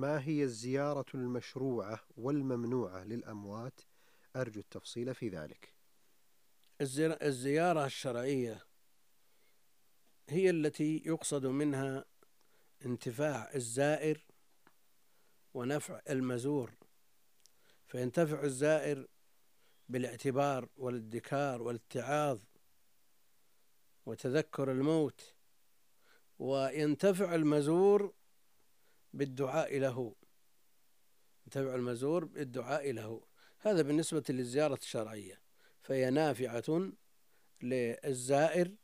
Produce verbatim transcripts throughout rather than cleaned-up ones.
ما هي الزيارة المشروعة والممنوعة للأموات؟ أرجو التفصيل في ذلك. الزيارة الشرعية هي التي يقصد منها انتفاع الزائر ونفع المزور، فينتفع الزائر بالاعتبار والادكار والاتعاظ وتذكر الموت، وينتفع المزور بالدعاء له ينتفع المزور بالدعاء له. هذا بالنسبة للزيارة الشرعية، فهي نافعة للزائر.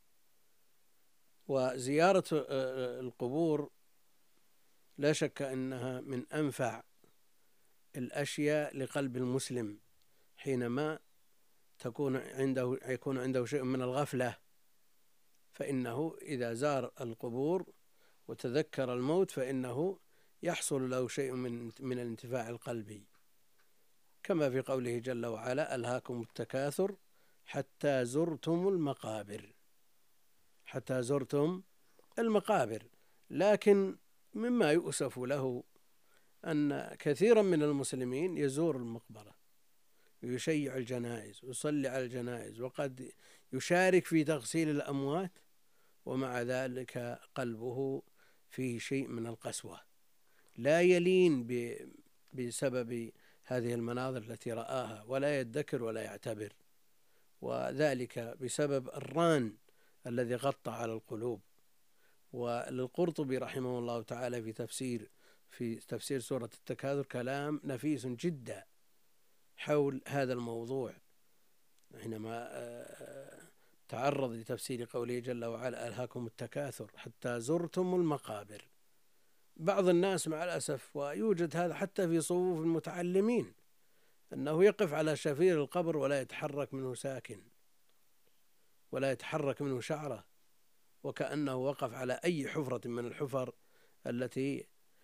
وزيارة القبور لا شك أنها من أنفع الأشياء لقلب المسلم حينما تكون عنده يكون عنده شيء من الغفلة، فإنه إذا زار القبور وتذكر الموت فإنه يحصل له شيء من من الانتفاع القلبي، كما في قوله جل وعلا: ألهاكم التكاثر حتى زرتم المقابر حتى زرتم المقابر. لكن مما يؤسف له أن كثيرا من المسلمين يزور المقبرة ويشيع الجنائز ويصلي على الجنائز وقد يشارك في تغسيل الأموات، ومع ذلك قلبه فيه شيء من القسوة، لا يلين بسبب هذه المناظر التي رآها، ولا يدكر ولا يعتبر، وذلك بسبب الران الذي غطى على القلوب. وللقرطبي رحمه الله تعالى في تفسير في تفسير سورة التكاثر كلام نفيس جدا حول هذا الموضوع، حينما تعرض لتفسير قوله جل وعلا: ألهاكم التكاثر حتى زرتم المقابر. بعض الناس مع الأسف، ويوجد هذا حتى في صفوف المتعلمين، أنه يقف على شفير القبر ولا يتحرك منه ساكن ولا يتحرك منه شعرة، وكأنه وقف على أي حفرة من الحفر التي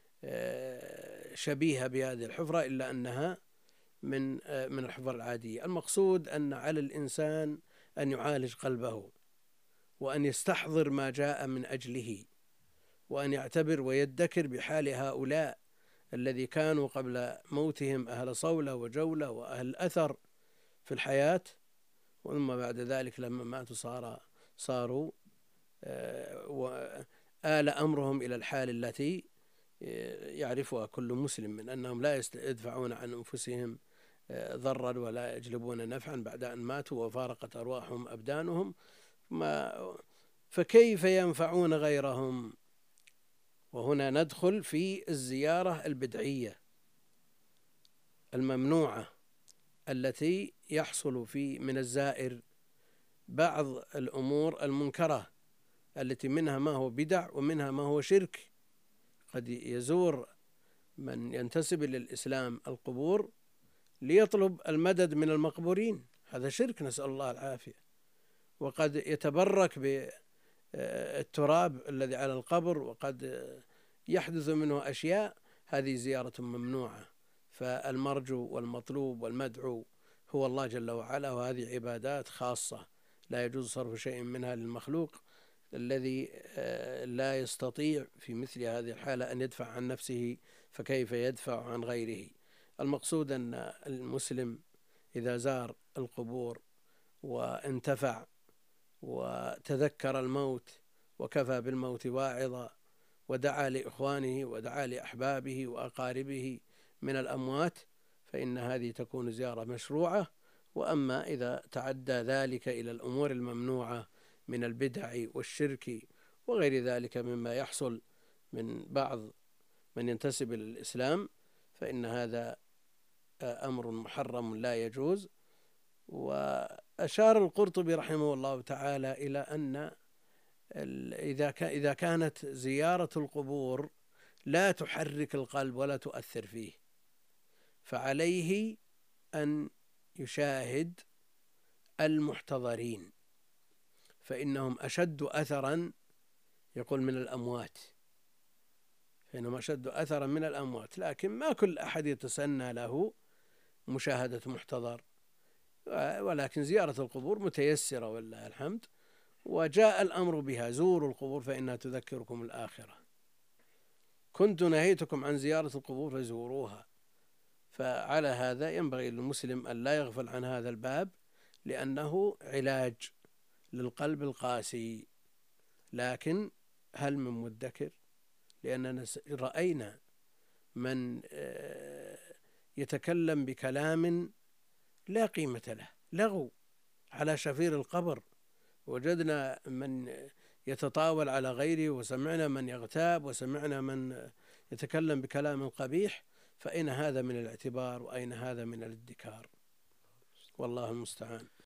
شبيهة بهذه الحفرة، إلا أنها من من الحفر العادية. المقصود أن على الإنسان أن يعالج قلبه، وأن يستحضر ما جاء من أجله، وأن يعتبر ويدكر بحال هؤلاء الذي كانوا قبل موتهم أهل صولة وجولة وأهل أثر في الحياة، ثم بعد ذلك لما ماتوا صار صاروا وآل أمرهم إلى الحال التي يعرفها كل مسلم، من أنهم لا يدفعون عن أنفسهم ضرا ولا يجلبون نفعا بعد أن ماتوا وفارقت أرواحهم أبدانهم، ما فكيف ينفعون غيرهم؟ وهنا ندخل في الزيارة البدعية الممنوعة التي يحصل في من الزائر بعض الأمور المنكرة التي منها ما هو بدع ومنها ما هو شرك. قد يزور من ينتسب إلى الإسلام القبور ليطلب المدد من المقبورين، هذا شرك، نسأل الله العافية. وقد يتبرك بالتراب الذي على القبر، وقد يحدث منه أشياء، هذه زيارة ممنوعة. فالمرجو والمطلوب والمدعو هو الله جل وعلا، وهذه عبادات خاصة لا يجوز صرف شيء منها للمخلوق الذي لا يستطيع في مثل هذه الحالة أن يدفع عن نفسه، فكيف يدفع عن غيره؟ المقصود أن المسلم إذا زار القبور وانتفع وتذكر الموت وكفى بالموت واعظا، ودعا لإخوانه ودعا لأحبابه وأقاربه من الأموات، فإن هذه تكون زيارة مشروعة. وأما إذا تعدى ذلك إلى الأمور الممنوعة من البدع والشرك وغير ذلك مما يحصل من بعض من ينتسب إلى الإسلام، فإن هذا أمر محرم لا يجوز. وأشار القرطبي رحمه الله تعالى إلى أن إذا كانت زيارة القبور لا تحرك القلب ولا تؤثر فيه، فعليه أن يشاهد المحتضرين، فإنهم أشد أثرا، يقول من الأموات، فإنهم أشد أثرا من الأموات. لكن ما كل أحد يتسنى له مشاهدة محتضر، ولكن زيارة القبور متيسرة والله الحمد، وجاء الأمر بها: زوروا القبور فإنها تذكركم الآخرة. كنت نهيتكم عن زيارة القبور فزوروها. فعلى هذا ينبغي للمسلم أن لا يغفل عن هذا الباب، لأنه علاج للقلب القاسي. لكن هل من مدكر؟ لأننا رأينا من يتكلم بكلام لا قيمة له، لغو على شفير القبر. وجدنا من يتطاول على غيره، وسمعنا من يغتاب، وسمعنا من يتكلم بكلام قبيح. فأين هذا من الاعتبار، وأين هذا من الادكار؟ والله المستعان.